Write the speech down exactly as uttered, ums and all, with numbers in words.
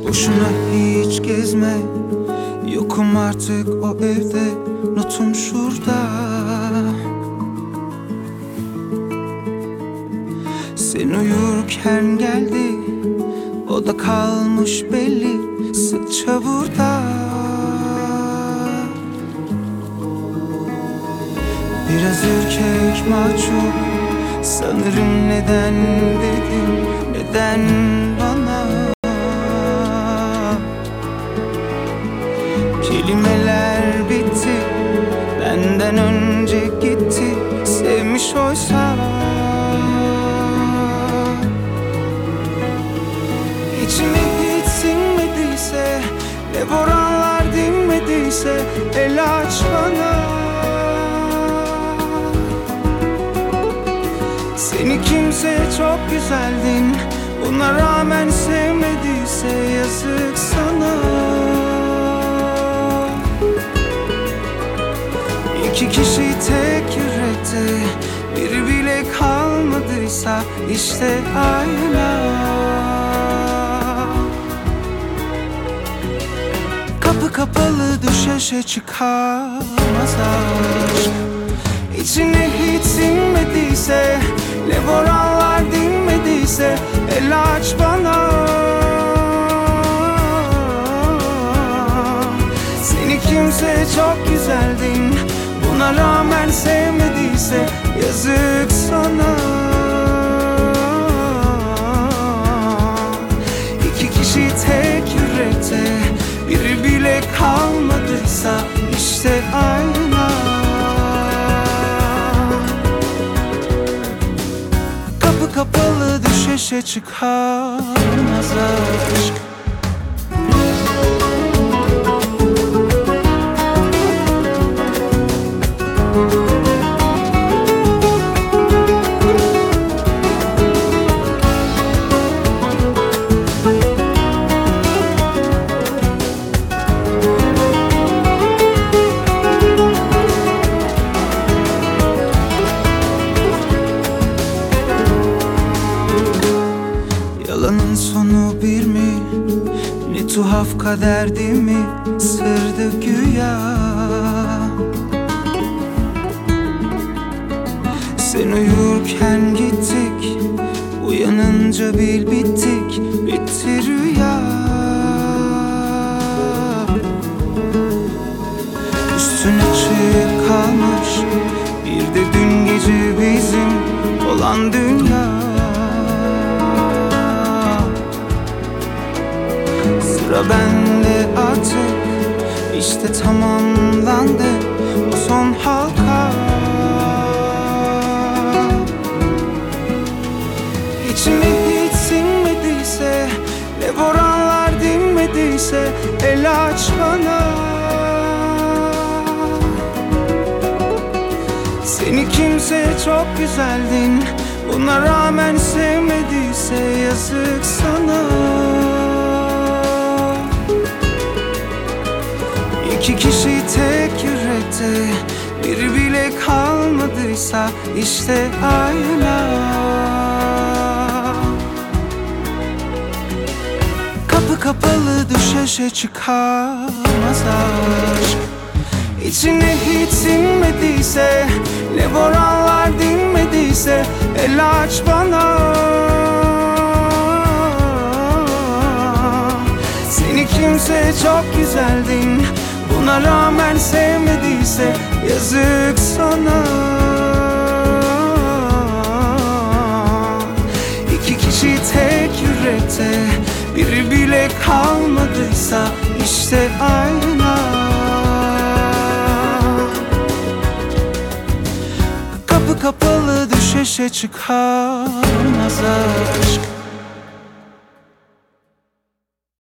Boşuna hiç gezme, yokum artık o evde, notum şurada. Sen uyurken geldi, o da kalmış belli, sıkça burada. Biraz ürkek, mahcup, sanırım neden dedim, neden bana? Kelimeler bitti, benden önce gitti, sevmiş oysa. İçime hiç sinmediyse, ne boranlar dinmediyse, el aç bana. Seni kimse çok güzeldin, buna rağmen sevmediyse yazık sana. İki kişi tek yürekte, biri bile kalmadıysa işte ayna. Kapı kapalı düşeşe çıkamaz aşk. İçine hiç sinmediyse, ne boranlar dinmediyse, el aç bana. Seni kimse çok güzeldin, buna rağmen sevmediyse yazık sana. İki kişi tek yürekte, biri bile kalmadıysa işte ayna. Kapı kapalı düşeşe çıkamaz aşk. Yalanın sonu bir mi? Ne tuhaf kader değil mi? Sırdı güya. Sen uyurken gittik, uyanınca bil bittik, bitti rüya. Üstüne çığ kalmış, bir de dün gece bizim olan dünya. Sıra bende artık, işte tamamlandı o son halka. İçime hiç sinmediyse, ne boranlar dinmediyse, el aç bana. Seni kimse çok güzeldin, buna rağmen sevmediyse yazık sana. İki kişi tek yürekte, biri bile kalmadıysa işte ayna. Kapı kapalı düşeşe çıkamaz aşk. İçine hiç sinmediyse, ne boranlar dinmediyse, el aç bana. Seni kimse çok güzeldin, buna rağmen sevmediyse yazık sana. İki kişi tek yürekte, biri bile kalmadıysa işte ayna. Kapı kapalı düşeşe çıkamaz aşk.